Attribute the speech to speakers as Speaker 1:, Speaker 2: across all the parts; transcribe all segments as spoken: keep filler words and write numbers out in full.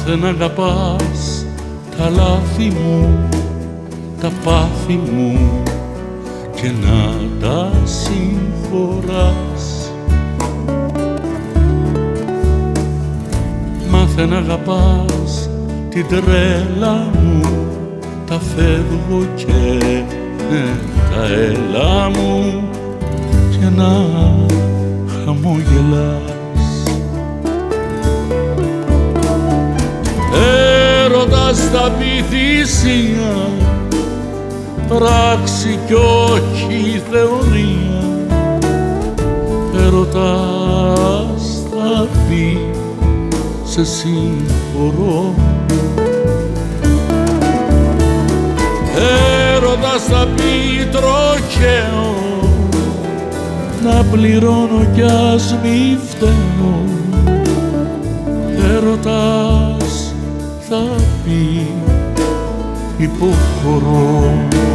Speaker 1: Μάθε να αγαπάς τα λάθη μου, τα πάθη μου και να τα συγχωράς. Μάθε να αγαπάς την τρέλα μου, τα φεύγω και τα έλα μου και να χαμογελάς. Έρωτας τα πειθήσια, πράξη κι όχι θεωρία. Έρωτας θα πει σε συγχωρώ. Έρωτας θα πει τροχαίο, να πληρώνω κι ας μη φταίω. Έρωτας θα πει υποχωρώ.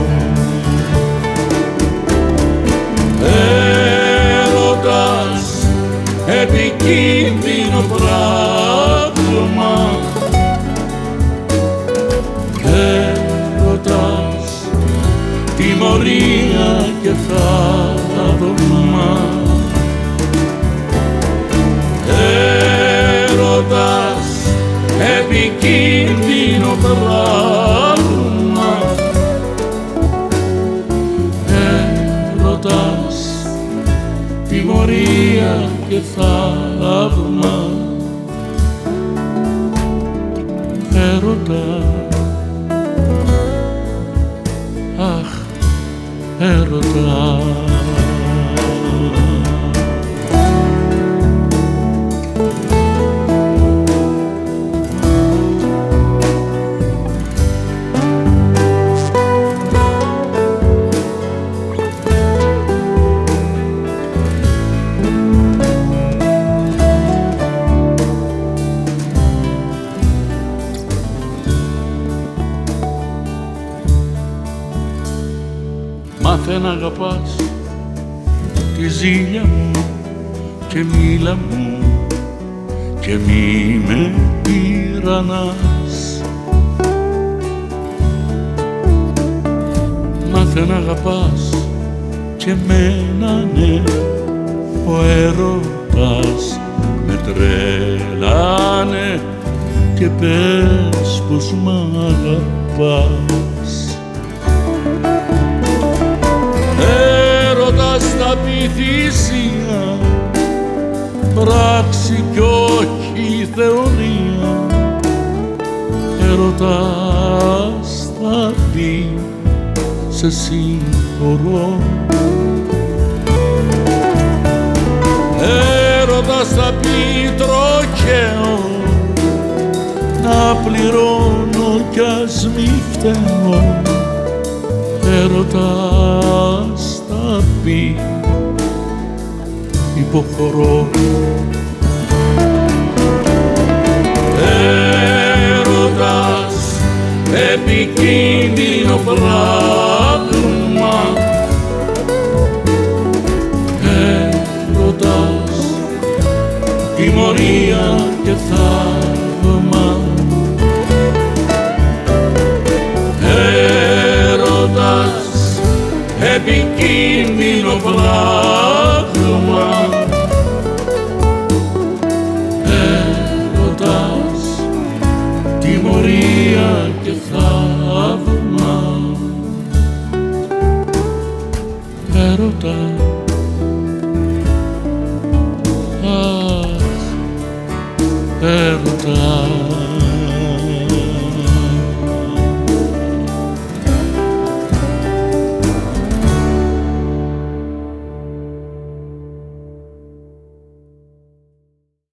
Speaker 1: Έρωτας επικίνδυνο πράγμα, έρωτας τιμωρία και θαύμα. Έρωτας επικίνδυνο πράγμα, έρωτας τιμωρία και θαύμα. Έρωτα, αχ, έρωτα. Μάθε να αγαπάς τη ζήλια μου και μίλα μου και μη με τυραννάς. Μάθε να αγαπάς και μένα, ναι, ο έρωτας με τρελάνε και πες πως μ' αγαπάς. Έρωτας τα πειθήσια, πράξη κι όχι θεωρία. Έρωτας θα πει σε συγχωρώ. Έρωτας θα πει τροχαίο, να πληρώνω κι ας μη φταίω. Έρωτας θα πει υποχωρώ. Έρωτας επικίνδυνο πράγμα, έρωτας τιμωρία και θαύμα. Έρωτας επικίνδυνο πράγμα,